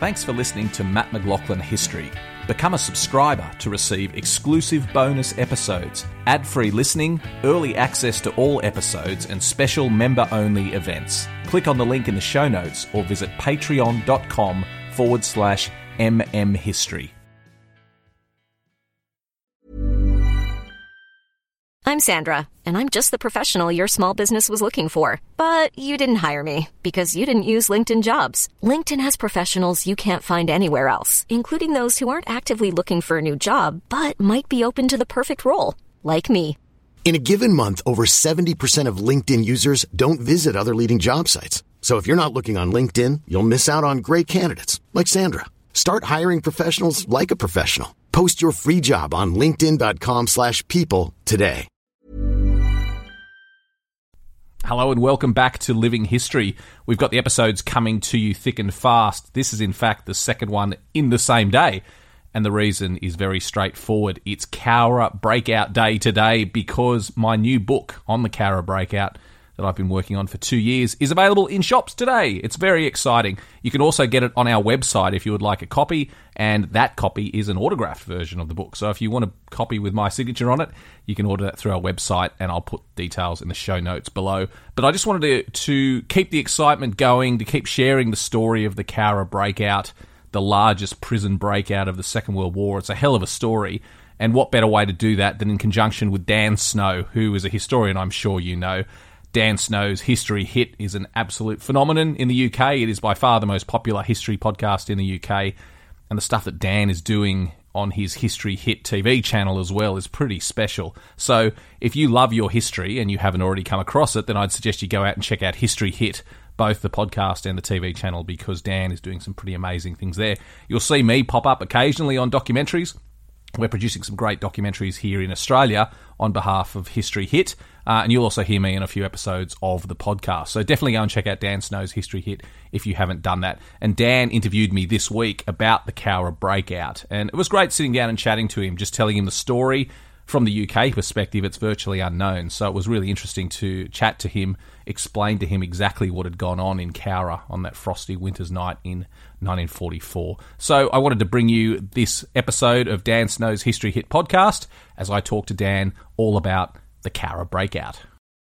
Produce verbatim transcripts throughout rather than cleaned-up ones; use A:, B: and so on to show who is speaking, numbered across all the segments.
A: Thanks for listening to Matt McLaughlin History. Become a subscriber to receive exclusive bonus episodes, ad-free listening, early access to all episodes, and special member-only events. Click on the link in the show notes or visit patreon.com forward slash mmhistory.
B: I'm Sandra, and I'm just the professional your small business was looking for. But you didn't hire me because you didn't use LinkedIn Jobs. LinkedIn has professionals you can't find anywhere else, including those who aren't actively looking for a new job, but might be open to the perfect role, like me.
C: In a given month, over seventy percent of LinkedIn users don't visit other leading job sites. So if you're not looking on LinkedIn, you'll miss out on great candidates, like Sandra. Start hiring professionals like a professional. Post your free job on linkedin.com slash people today.
A: Hello and welcome back to Living History. We've got the episodes coming to you thick and fast. This is in fact the second one in the same day. And the reason is very straightforward. It's Cowra Breakout Day today because my new book on the Cowra Breakout that I've been working on for two years is available in shops today. It's very exciting. You can also get it on our website if you would like a copy, and that copy is an autographed version of the book. So if you want a copy with my signature on it, you can order that through our website, and I'll put details in the show notes below. But I just wanted to, to keep the excitement going, to keep sharing the story of the Cowra Breakout, the largest prison breakout of the Second World War. It's a hell of a story. And what better way to do that than in conjunction with Dan Snow, who is a historian I'm sure you know. Dan Snow's History Hit is an absolute phenomenon in the U K. It is by far the most popular history podcast in the U K. And the stuff that Dan is doing on his History Hit T V channel as well is pretty special. So if you love your history and you haven't already come across it, then I'd suggest you go out and check out History Hit, both the podcast and the T V channel, because Dan is doing some pretty amazing things there. You'll see me pop up occasionally on documentaries. We're producing some great documentaries here in Australia on behalf of History Hit, uh, and you'll also hear me in a few episodes of the podcast. So definitely go and check out Dan Snow's History Hit if you haven't done that. And Dan interviewed me this week about the Cowra Breakout, and it was great sitting down and chatting to him, just telling him the story. From the U K perspective, it's virtually unknown, so it was really interesting to chat to him, explain to him exactly what had gone on in Cowra on that frosty winter's night in nineteen forty-four. So I wanted to bring you this episode of Dan Snow's History Hit podcast as I talk to Dan all about the Cowra Breakout.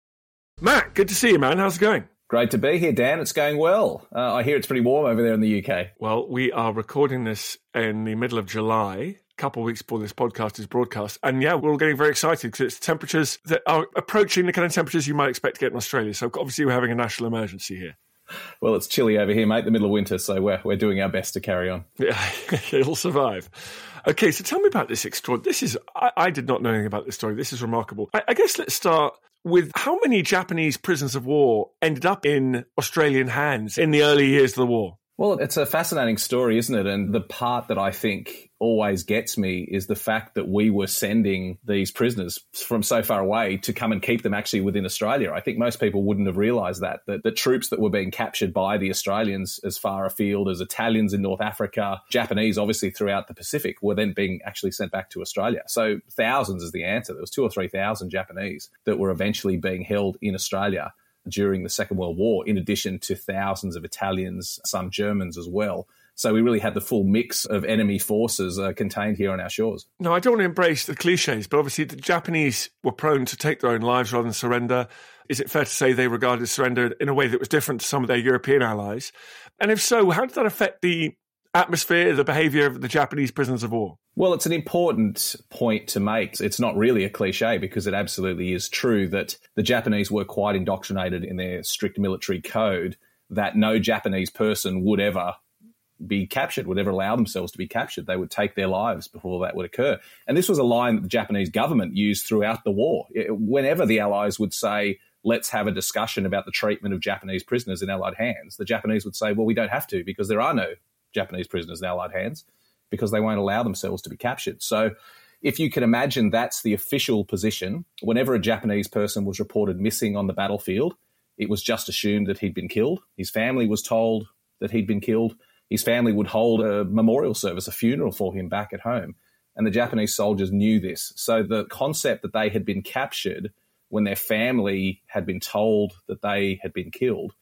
D: Matt, good to see you, man. How's it going?
A: Great to be here, Dan. It's going well. Uh, I hear it's pretty warm over there in the U K.
D: Well, we are recording this in the middle of July, a couple of weeks before this podcast is broadcast. And yeah, we're all getting very excited because it's temperatures that are approaching the kind of temperatures you might expect to get in Australia. So obviously we're having a national emergency here.
A: Well, it's chilly over here, mate, the middle of winter, so we're we're doing our best to carry on.
D: Yeah, it'll survive. Okay, so tell me about this extraordinary... This is... I, I did not know anything about this story. This is remarkable. I, I guess let's start with how many Japanese prisoners of war ended up in Australian hands in the early years of the war?
A: Well, it's a fascinating story, isn't it? And the part that I think always gets me is the fact that we were sending these prisoners from so far away to come and keep them actually within Australia. I think most people wouldn't have realised that, that the troops that were being captured by the Australians as far afield as Italians in North Africa, Japanese obviously throughout the Pacific, were then being actually sent back to Australia. So thousands is the answer. There was two or three thousand Japanese that were eventually being held in Australia during the Second World War, in addition to thousands of Italians, some Germans as well. So we really had the full mix of enemy forces uh, contained here on our shores.
D: No, I don't want to embrace the cliches, but obviously the Japanese were prone to take their own lives rather than surrender. Is it fair to say they regarded surrender in a way that was different to some of their European allies? And if so, how did that affect the atmosphere, the behaviour of the Japanese prisoners of war?
A: Well, it's an important point to make. It's not really a cliche because it absolutely is true that the Japanese were quite indoctrinated in their strict military code that no Japanese person would ever be captured, would ever allow themselves to be captured. They would take their lives before that would occur. And this was a line that the Japanese government used throughout the war. Whenever the Allies would say, let's have a discussion about the treatment of Japanese prisoners in Allied hands, the Japanese would say, well, we don't have to because there are no Japanese prisoners in Allied hands, because they won't allow themselves to be captured. So if you can imagine that's the official position, whenever a Japanese person was reported missing on the battlefield, it was just assumed that he'd been killed. His family was told that he'd been killed. His family would hold a memorial service, a funeral for him back at home. And the Japanese soldiers knew this. So the concept that they had been captured when their family had been told that they had been killed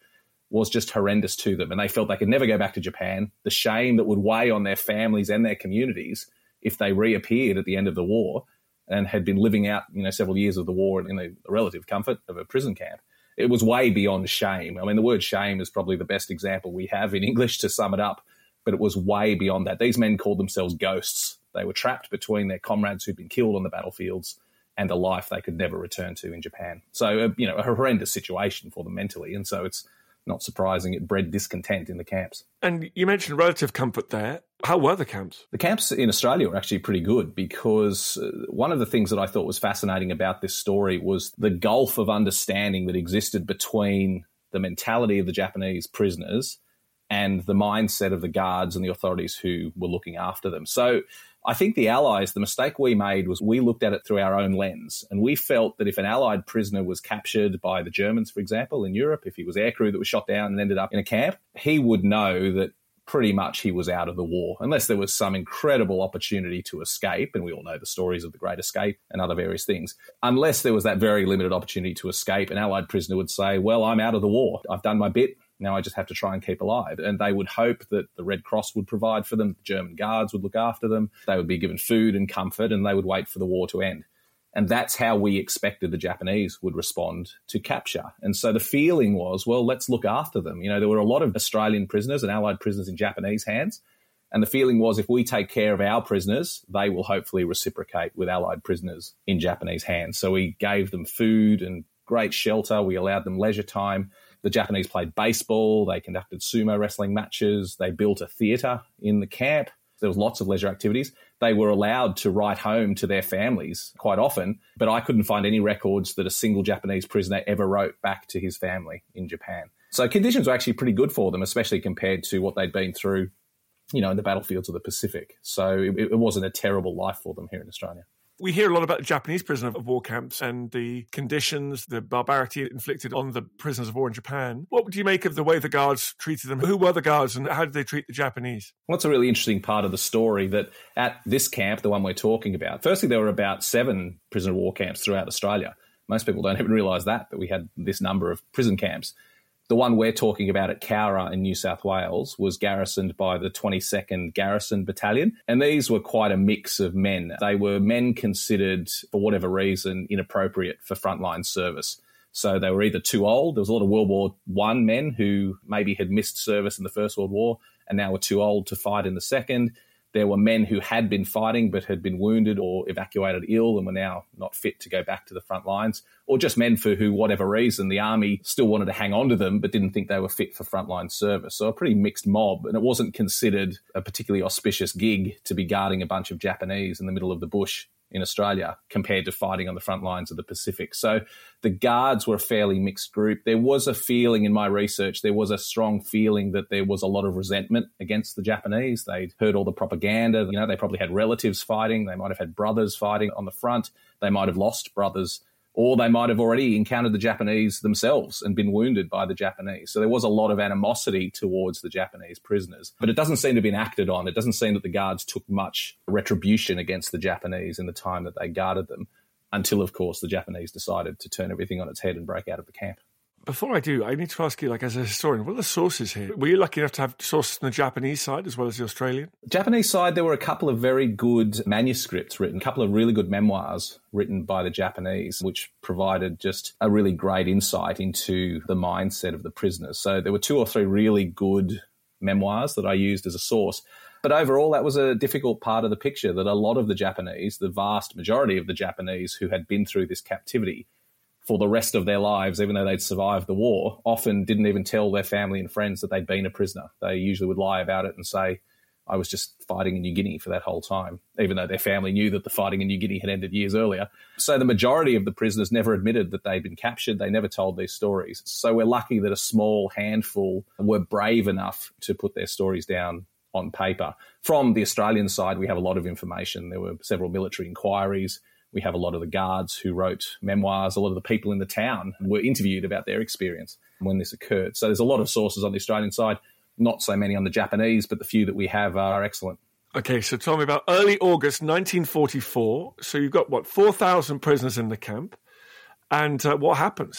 E: was just horrendous to them. And they felt they could never go back to Japan. The shame that would weigh on their families and their communities if they reappeared at the end of the war and had been living out, you know, several years of the war in the relative comfort of a prison camp. It was way beyond shame. I mean, the word shame is probably the best example we have in English to sum it up, but it was way beyond that. These men called themselves ghosts. They were trapped between their comrades who'd been killed on the battlefields and a life they could never return to in Japan. So, uh, you know, a horrendous situation for them mentally. And so it's not surprising it bred discontent in the camps.
D: And you mentioned relative comfort there. How were the camps?
E: The camps in Australia were actually pretty good because uh, one of the things that I thought was fascinating about this story was the gulf of understanding that existed between the mentality of the Japanese prisoners and the mindset of the guards and the authorities who were looking after them. So I think the Allies, the mistake we made was we looked at it through our own lens, and we felt that if an Allied prisoner was captured by the Germans, for example, in Europe, if he was aircrew that was shot down and ended up in a camp, he would know that pretty much he was out of the war, unless there was some incredible opportunity to escape, and we all know the stories of the Great Escape and other various things. Unless there was that very limited opportunity to escape, an Allied prisoner would say, well, I'm out of the war. I've done my bit. Now I just have to try and keep alive. And they would hope that the Red Cross would provide for them, the German guards would look after them, they would be given food and comfort, and they would wait for the war to end. And that's how we expected the Japanese would respond to capture. And so the feeling was, well, let's look after them. You know, there were a lot of Australian prisoners and Allied prisoners in Japanese hands. And the feeling was if we take care of our prisoners, they will hopefully reciprocate with Allied prisoners in Japanese hands. So we gave them food and great shelter. We allowed them leisure time. The Japanese played baseball. They conducted sumo wrestling matches. They built a theatre in the camp. There was lots of leisure activities. They were allowed to write home to their families quite often, but I couldn't find any records that a single Japanese prisoner ever wrote back to his family in Japan. So conditions were actually pretty good for them, especially compared to what they'd been through, you know, in the battlefields of the Pacific. So it, it wasn't a terrible life for them here in Australia.
D: We hear a lot about the Japanese prisoners of war camps and the conditions, the barbarity inflicted on the prisoners of war in Japan. What do you make of the way the guards treated them? Who were the guards and how did they treat the Japanese?
E: Well, that's a really interesting part of the story that at this camp, the one we're talking about, firstly, there were about seven prisoner of war camps throughout Australia. Most people don't even realise that, that we had this number of prison camps. The one we're talking about at Cowra in New South Wales was garrisoned by the twenty-second Garrison Battalion, and these were quite a mix of men. They were men considered, for whatever reason, inappropriate for frontline service. So they were either too old. There was a lot of World War One men who maybe had missed service in the First World War and now were too old to fight in the Second. There were men who had been fighting but had been wounded or evacuated ill and were now not fit to go back to the front lines, or just men for who, whatever reason, the army still wanted to hang on to them but didn't think they were fit for frontline service. So a pretty mixed mob, and it wasn't considered a particularly auspicious gig to be guarding a bunch of Japanese in the middle of the bush in Australia compared to fighting on the front lines of the Pacific. So the guards were a fairly mixed group. There was a feeling in my research, there was a strong feeling that there was a lot of resentment against the Japanese. They'd heard all the propaganda. You know, they probably had relatives fighting. They might have had brothers fighting on the front. They might have lost brothers, or they might have already encountered the Japanese themselves and been wounded by the Japanese. So there was a lot of animosity towards the Japanese prisoners. But it doesn't seem to have been acted on. It doesn't seem that the guards took much retribution against the Japanese in the time that they guarded them, until, of course, the Japanese decided to turn everything on its head and break out of the camp.
D: Before I do, I need to ask you, like, as a historian, what are the sources here? Were you lucky enough to have sources from the Japanese side as well as the Australian?
E: Japanese side, there were a couple of very good manuscripts written, a couple of really good memoirs written by the Japanese, which provided just a really great insight into the mindset of the prisoners. So there were two or three really good memoirs that I used as a source. But overall, that was a difficult part of the picture, that a lot of the Japanese, the vast majority of the Japanese who had been through this captivity for the rest of their lives, even though they'd survived the war, often didn't even tell their family and friends that they'd been a prisoner. They usually would lie about it and say, I was just fighting in New Guinea for that whole time, even though their family knew that the fighting in New Guinea had ended years earlier. So the majority of the prisoners never admitted that they'd been captured. They never told these stories. So we're lucky that a small handful were brave enough to put their stories down on paper. From the Australian side, we have a lot of information. There were several military inquiries. We have a lot of the guards who wrote memoirs. A lot of the people in the town were interviewed about their experience when this occurred. So there's a lot of sources on the Australian side, not so many on the Japanese, but the few that we have are excellent.
D: Okay, so tell me about early August nineteen forty-four. So you've got, what, four thousand prisoners in the camp. And uh, what happens?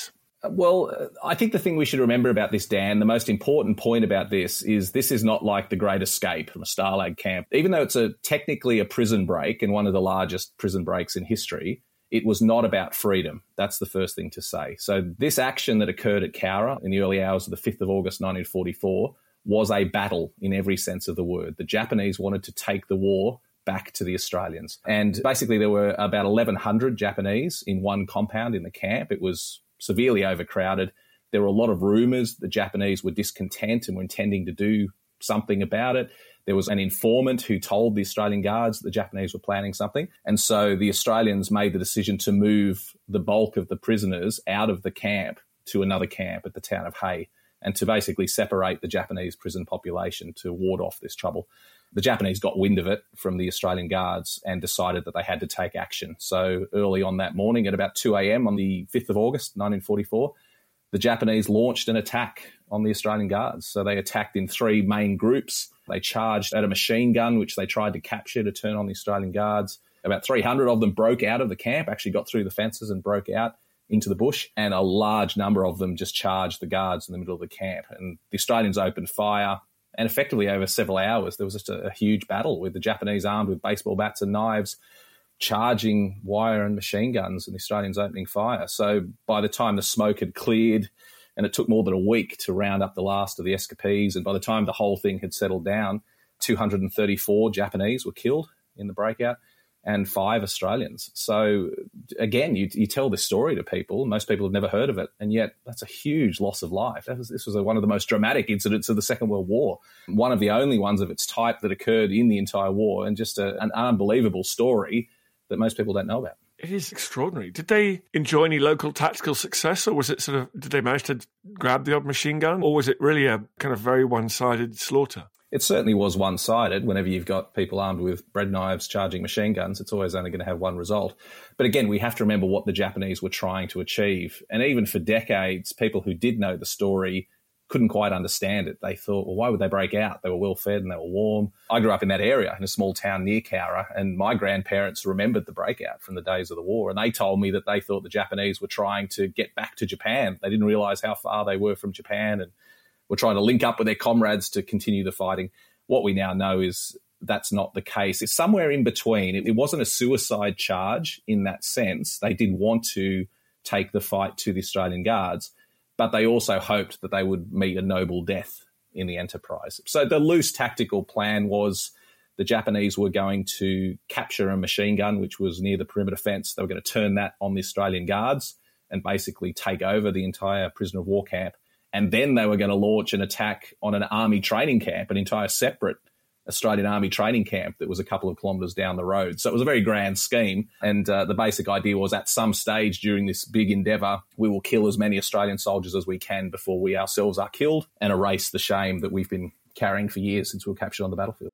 E: Well, I think the thing we should remember about this, Dan, the most important point about this is this is not like the Great Escape from a Stalag camp. Even though it's a technically a prison break and one of the largest prison breaks in history, it was not about freedom. That's the first thing to say. So this action that occurred at Cowra in the early hours of the fifth of August nineteen forty-four was a battle in every sense of the word. The Japanese wanted to take the war back to the Australians. And basically there were about eleven hundred Japanese in one compound in the camp. It was severely overcrowded. There were a lot of rumours the Japanese were discontent and were intending to do something about it. There was an informant who told the Australian guards that the Japanese were planning something. And so the Australians made the decision to move the bulk of the prisoners out of the camp to another camp at the town of Hay and to basically separate the Japanese prison population to ward off this trouble. The Japanese got wind of it from the Australian guards and decided that they had to take action. So early on that morning at about two a.m. on the fifth of August nineteen forty-four, the Japanese launched an attack on the Australian guards. So they attacked in three main groups. They charged at a machine gun, which they tried to capture to turn on the Australian guards. About three hundred of them broke out of the camp, actually got through the fences and broke out into the bush, and a large number of them just charged the guards in the middle of the camp. And the Australians opened fire. And effectively over several hours, there was just a, a huge battle with the Japanese armed with baseball bats and knives, charging wire and machine guns, and the Australians opening fire. So by the time the smoke had cleared, and it took more than a week to round up the last of the escapees, and by the time the whole thing had settled down, two hundred thirty-four Japanese were killed in the breakout and five Australians. So again, you, you tell this story to people, most people have never heard of it, and yet that's a huge loss of life. That was, this was a, one of the most dramatic incidents of the Second World War, one of the only ones of its type that occurred in the entire war, and just a, an unbelievable story that most people don't know about.
D: It is extraordinary. Did they enjoy any local tactical success, or was it sort of, did they manage to grab the odd machine gun, or was it really a kind of very one-sided slaughter?
E: It certainly was one-sided. Whenever you've got people armed with bread knives charging machine guns, it's always only going to have one result. But again, we have to remember what the Japanese were trying to achieve. And even for decades, people who did know the story couldn't quite understand it. They thought, well, why would they break out? They were well-fed and they were warm. I grew up in that area, in a small town near Cowra, and my grandparents remembered the breakout from the days of the war. And they told me that they thought the Japanese were trying to get back to Japan. They didn't realise how far they were from Japan, and were trying to link up with their comrades to continue the fighting. What we now know is that's not the case. It's somewhere in between. It, it wasn't a suicide charge in that sense. They did want to take the fight to the Australian Guards, but they also hoped that they would meet a noble death in the enterprise. So the loose tactical plan was the Japanese were going to capture a machine gun, which was near the perimeter fence. They were going to turn that on the Australian Guards and basically take over the entire prisoner of war camp. And then they were going to launch an attack on an army training camp, an entire separate Australian Army training camp that was a couple of kilometres down the road. So it was a very grand scheme. And uh, the basic idea was at some stage during this big endeavour, we will kill as many Australian soldiers as we can before we ourselves are killed and erase the shame that we've been carrying for years since we were captured on the battlefield.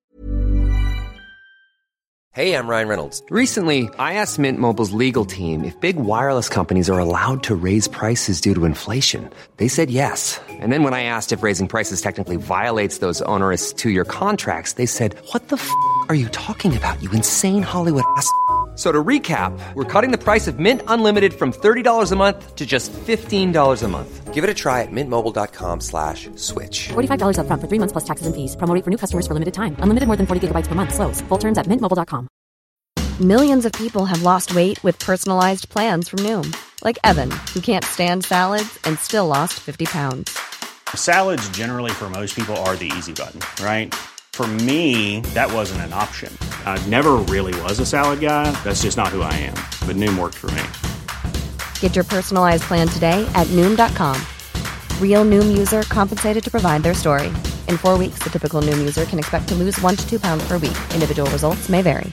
F: Hey, I'm Ryan Reynolds. Recently, I asked Mint Mobile's legal team if big wireless companies are allowed to raise prices due to inflation. They said yes. And then when I asked if raising prices technically violates those onerous two-year contracts, they said, what the f*** are you talking about, you insane Hollywood ass f- So to recap, we're cutting the price of Mint Unlimited from thirty dollars a month to just fifteen dollars a month. Give it a try at mintmobile.com slash switch.
G: forty-five dollars up front for three months plus taxes and fees. Promo rate for new customers for limited time. Unlimited more than forty gigabytes per month. Slows full terms at mint mobile dot com.
H: Millions of people have lost weight with personalized plans from Noom. Like Evan, who can't stand salads and still lost fifty pounds.
I: Salads generally for most people are the easy button, right? For me, that wasn't an option. I never really was a salad guy. That's just not who I am. But Noom worked for me.
H: Get your personalized plan today at Noom dot com. Real Noom user compensated to provide their story. In four weeks, the typical Noom user can expect to lose one to two pounds per week. Individual results may vary.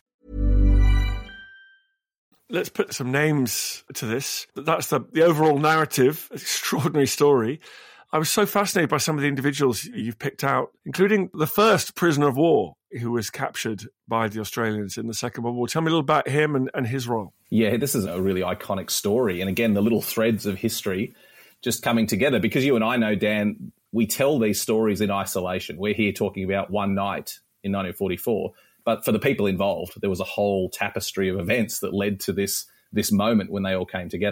D: Let's put some names to this. That's the, the overall narrative, extraordinary story. I was so fascinated by some of the individuals you've picked out, including the first prisoner of war who was captured by the Australians in the Second World War. Tell me a little about him and, and his role.
E: Yeah, this is a really iconic story. And again, the little threads of history just coming together, because you and I know, Dan, we tell these stories in isolation. We're here talking about one night in nineteen forty-four. But for the people involved, there was a whole tapestry of events that led to this, this moment when they all came together.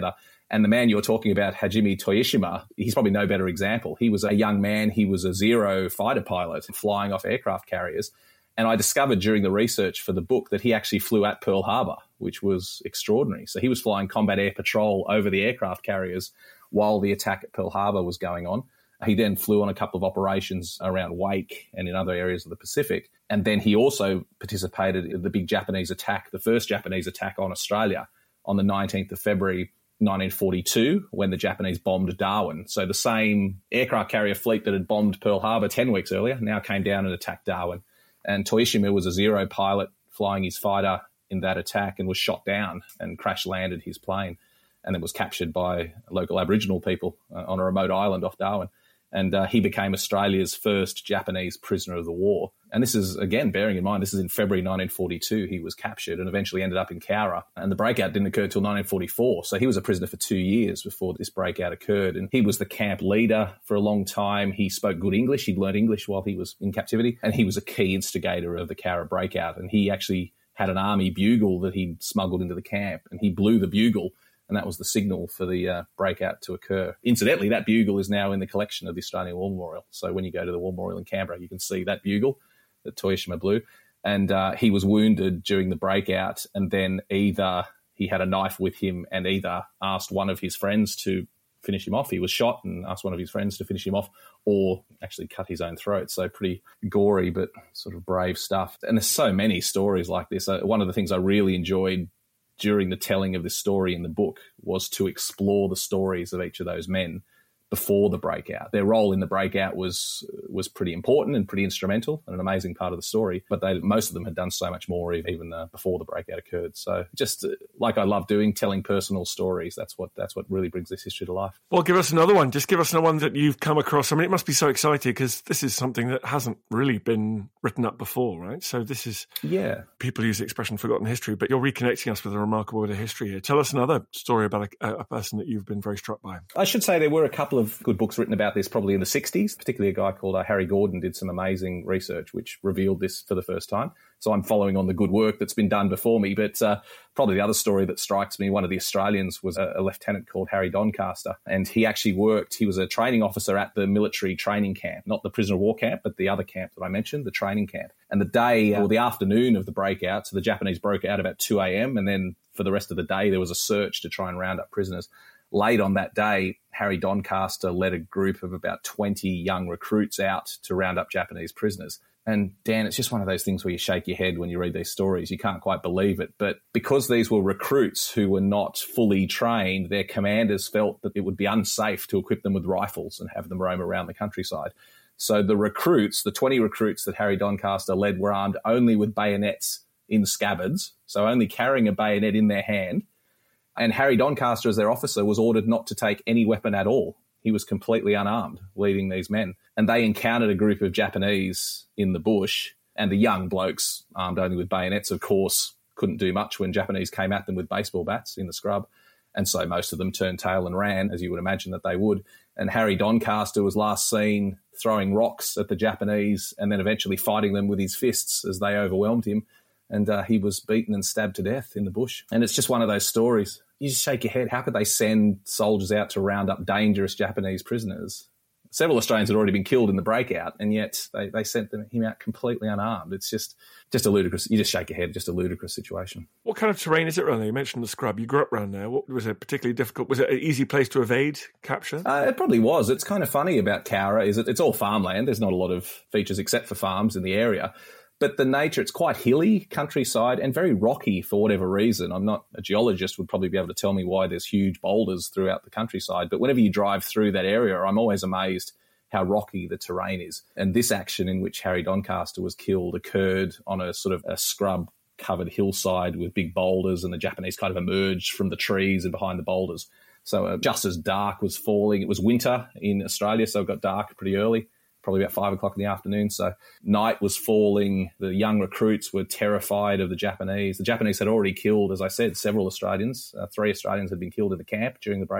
E: And the man you're talking about, Hajime Toyoshima, he's probably no better example. He was a young man. He was a Zero fighter pilot flying off aircraft carriers. And I discovered during the research for the book that he actually flew at Pearl Harbor, which was extraordinary. So he was flying combat air patrol over the aircraft carriers while the attack at Pearl Harbor was going on. He then flew on a couple of operations around Wake and in other areas of the Pacific. And then he also participated in the big Japanese attack, the first Japanese attack on Australia on the nineteenth of February, nineteen forty-two, when the Japanese bombed Darwin. So the same aircraft carrier fleet that had bombed Pearl Harbor ten weeks earlier now came down and attacked Darwin. And Toyoshima was a Zero pilot flying his fighter in that attack and was shot down and crash landed his plane and then was captured by local Aboriginal people uh, on a remote island off Darwin. And uh, he became Australia's first Japanese prisoner of the war. And this is, again, bearing in mind, this is in February nineteen forty-two. He was captured and eventually ended up in Cowra. And the breakout didn't occur until nineteen forty-four. So he was a prisoner for two years before this breakout occurred. And he was the camp leader for a long time. He spoke good English. He'd learned English while he was in captivity. And he was a key instigator of the Cowra breakout. And he actually had an army bugle that he'd smuggled into the camp. And he blew the bugle. And that was the signal for the uh, breakout to occur. Incidentally, that bugle is now in the collection of the Australian War Memorial. So when you go to the War Memorial in Canberra, you can see that bugle that Toyoshima blew. And uh, he was wounded during the breakout, and then either he had a knife with him and either asked one of his friends to finish him off. He was shot and asked one of his friends to finish him off, or actually cut his own throat. So pretty gory, but sort of brave stuff. And there's so many stories like this. Uh, one of the things I really enjoyed during the telling of this story in the book was to explore the stories of each of those men before the breakout. Their role in the breakout was was pretty important and pretty instrumental and an amazing part of the story, but they most of them had done so much more even uh, before the breakout occurred. So just uh, like I love doing, telling personal stories, that's what that's what really brings this history to life.
D: Well, give us another one. Just give us another one that you've come across. I mean, it must be so exciting because this is something that hasn't really been written up before, right? So this is,
E: yeah.
D: People use the expression forgotten history, but you're reconnecting us with a remarkable bit of history here. Tell us another story about a, a person that you've been very struck by.
E: I should say there were a couple of good books written about this probably in the sixties, particularly a guy called uh, Harry Gordon did some amazing research which revealed this for the first time. So I'm following on the good work that's been done before me. But uh, probably the other story that strikes me, one of the Australians was a, a lieutenant called Harry Doncaster. And he actually worked, he was a training officer at the military training camp, not the prisoner of war camp, but the other camp that I mentioned, the training camp. And the day uh, or the afternoon of the breakout, so the Japanese broke out about two a.m. and then for the rest of the day there was a search to try and round up prisoners. Late on that day, Harry Doncaster led a group of about twenty young recruits out to round up Japanese prisoners. And Dan, it's just one of those things where you shake your head when you read these stories. You can't quite believe it. But because these were recruits who were not fully trained, their commanders felt that it would be unsafe to equip them with rifles and have them roam around the countryside. So the recruits, the twenty recruits that Harry Doncaster led, were armed only with bayonets in scabbards, so only carrying a bayonet in their hand. And Harry Doncaster, as their officer, was ordered not to take any weapon at all. He was completely unarmed, leading these men. And they encountered a group of Japanese in the bush, and the young blokes, armed only with bayonets, of course, couldn't do much when Japanese came at them with baseball bats in the scrub. And so most of them turned tail and ran, as you would imagine that they would. And Harry Doncaster was last seen throwing rocks at the Japanese and then eventually fighting them with his fists as they overwhelmed him. And uh, he was beaten and stabbed to death in the bush. And it's just one of those stories. You just shake your head. How could they send soldiers out to round up dangerous Japanese prisoners? Several Australians had already been killed in the breakout, and yet they, they sent them, him out completely unarmed. It's just just a ludicrous, you just shake your head, just a ludicrous situation.
D: What kind of terrain is it around there? You mentioned the scrub. You grew up around there. What, was it particularly difficult? Was it an easy place to evade capture?
E: Uh, it probably was. It's kind of funny about Cowra is that it's all farmland. There's not a lot of features except for farms in the area. But the nature, it's quite hilly countryside and very rocky for whatever reason. I'm not a geologist, would probably be able to tell me why there's huge boulders throughout the countryside. But whenever you drive through that area, I'm always amazed how rocky the terrain is. And this action in which Harry Doncaster was killed occurred on a sort of a scrub-covered hillside with big boulders, and the Japanese kind of emerged from the trees and behind the boulders. So uh, just as dark was falling, it was winter in Australia, so it got dark pretty early. Probably about five o'clock in the afternoon. So night was falling. The young recruits were terrified of the Japanese. The Japanese had already killed, as I said, several Australians. Uh, three Australians had been killed in the camp during the breakout.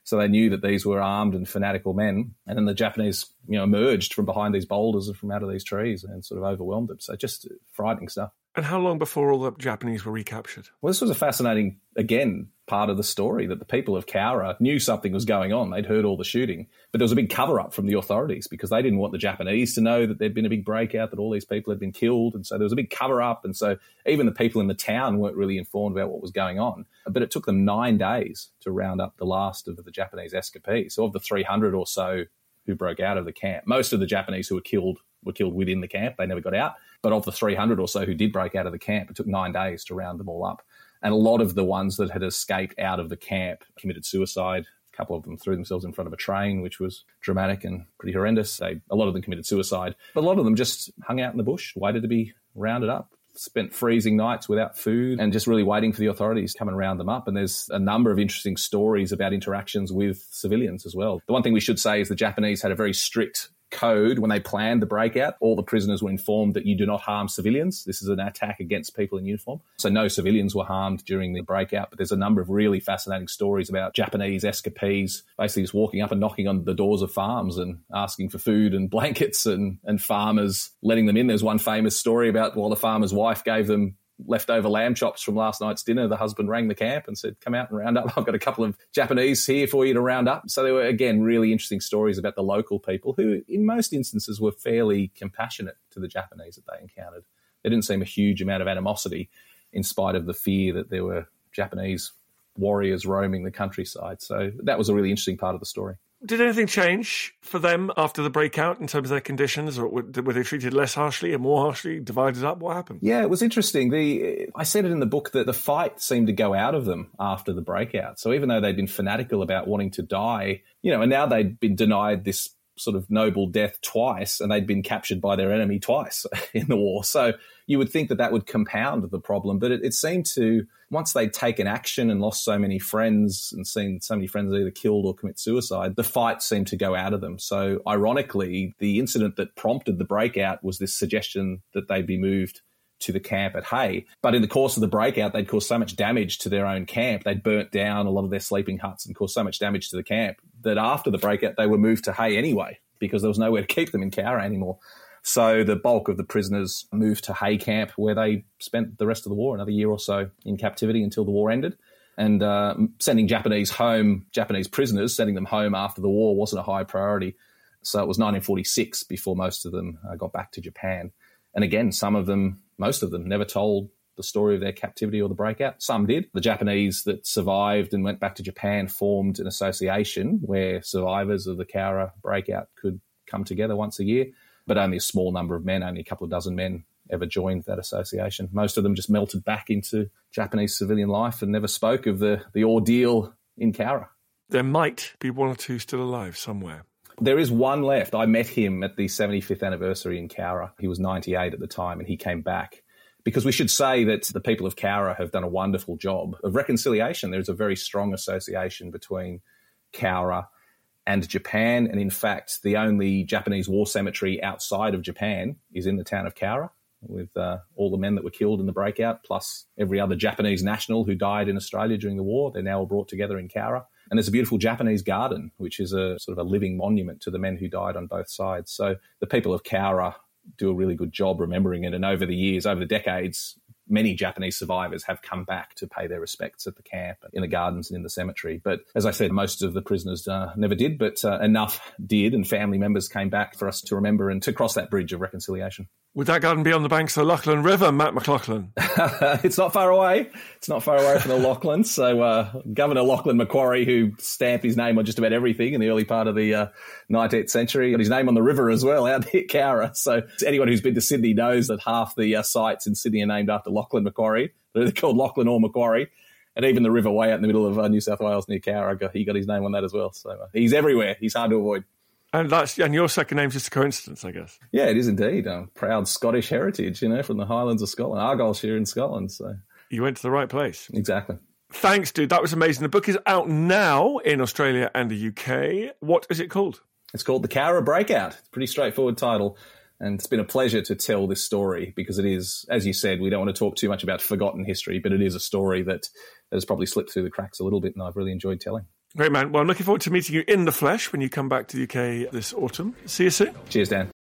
E: So they knew that these were armed and fanatical men. And then the Japanese, you know, emerged from behind these boulders and from out of these trees and sort of overwhelmed them. So just frightening stuff.
D: And how long before all the Japanese were recaptured?
E: Well, this was a fascinating, again, part of the story, that the people of Cowra knew something was going on. They'd heard all the shooting. But there was a big cover-up from the authorities because they didn't want the Japanese to know that there'd been a big breakout, that all these people had been killed. And so there was a big cover-up. And so even the people in the town weren't really informed about what was going on. But it took them nine days to round up the last of the Japanese escapees. So of the three hundred or so who broke out of the camp, most of the Japanese who were killed were killed within the camp. They never got out. But of the three hundred or so who did break out of the camp, it took nine days to round them all up. And a lot of the ones that had escaped out of the camp committed suicide. A couple of them threw themselves in front of a train, which was dramatic and pretty horrendous. They, a lot of them committed suicide. But a lot of them just hung out in the bush, waited to be rounded up, spent freezing nights without food and just really waiting for the authorities to come and round them up. And there's a number of interesting stories about interactions with civilians as well. The one thing we should say is the Japanese had a very strict code when they planned the breakout. All the prisoners were informed that you do not harm civilians. This is an attack against people in uniform. So no civilians were harmed during the breakout. But there's a number of really fascinating stories about Japanese escapees basically just walking up and knocking on the doors of farms and asking for food and blankets and, and farmers letting them in. There's one famous story about while the farmer's wife gave them leftover lamb chops from last night's dinner, the husband rang the camp and said, come out and round up. I've got a couple of Japanese here for you to round up. So there were, again, really interesting stories about the local people who, in most instances, were fairly compassionate to the Japanese that they encountered. There didn't seem a huge amount of animosity in spite of the fear that there were Japanese warriors roaming the countryside. So that was a really interesting part of the story.
D: Did anything change for them after the breakout in terms of their conditions, or were they treated less harshly or more harshly, divided up? What happened?
E: Yeah, it was interesting. The I said it in the book that the fight seemed to go out of them after the breakout. So even though they'd been fanatical about wanting to die, you know, and now they'd been denied this sort of noble death twice, and they'd been captured by their enemy twice in the war. So you would think that that would compound the problem, but it, it seemed to, once they'd taken action and lost so many friends and seen so many friends either killed or commit suicide, the fight seemed to go out of them. So ironically, the incident that prompted the breakout was this suggestion that they'd be moved to the camp at Hay. But in the course of the breakout, they'd caused so much damage to their own camp. They'd burnt down a lot of their sleeping huts and caused so much damage to the camp that after the breakout, they were moved to Hay anyway because there was nowhere to keep them in Cowra anymore. So the bulk of the prisoners moved to Hay Camp, where they spent the rest of the war, another year or so, in captivity until the war ended. And uh, sending Japanese home, Japanese prisoners, sending them home after the war wasn't a high priority. So it was nineteen forty-six before most of them uh, got back to Japan. And again, some of them, most of them, never told the story of their captivity or the breakout. Some did. The Japanese that survived and went back to Japan formed an association where survivors of the Cowra breakout could come together once a year, but only a small number of men, only a couple of dozen men ever joined that association. Most of them just melted back into Japanese civilian life and never spoke of the, the ordeal in Cowra.
D: There might be one or two still alive somewhere.
E: There is one left. I met him at the seventy-fifth anniversary in Cowra. He was ninety-eight at the time, and he came back. Because we should say that the people of Cowra have done a wonderful job of reconciliation. There's a very strong association between Cowra and Japan. And in fact, the only Japanese war cemetery outside of Japan is in the town of Cowra, with uh, all the men that were killed in the breakout, plus every other Japanese national who died in Australia during the war. They're now all brought together in Cowra. And there's a beautiful Japanese garden, which is a sort of a living monument to the men who died on both sides. So the people of Cowra do a really good job remembering it. And over the years, over the decades, many Japanese survivors have come back to pay their respects at the camp, in the gardens and in the cemetery. But as I said, most of the prisoners uh, never did, but uh, enough did, and family members came back for us to remember and to cross that bridge of reconciliation.
D: Would that garden be on the banks of the Lachlan River, Matt McLaughlin?
E: It's not far away. It's not far away from the Lachlan. So uh, Governor Lachlan Macquarie, who stamped his name on just about everything in the early part of the uh, nineteenth century, got his name on the river as well, out near Cowra. So anyone who's been to Sydney knows that half the uh, sites in Sydney are named after Lachlan Macquarie. They're called Lachlan or Macquarie. And even the river way out in the middle of uh, New South Wales near Cowra, he got his name on that as well. So uh, he's everywhere. He's hard to avoid.
D: And that's and your second name's just a coincidence, I guess.
E: Yeah, it is indeed. Um, proud Scottish heritage, you know, from the Highlands of Scotland, Argyllshire in Scotland. So
D: you went to the right place.
E: Exactly.
D: Thanks, dude. That was amazing. The book is out now in Australia and the U K. What is it called?
E: It's called The Cowra Breakout. It's a pretty straightforward title. And it's been a pleasure to tell this story because it is, as you said, we don't want to talk too much about forgotten history, but it is a story that has probably slipped through the cracks a little bit, and I've really enjoyed telling.
D: Great, man. Well, I'm looking forward to meeting you in the flesh when you come back to the U K this autumn. See you soon.
E: Cheers, Dan.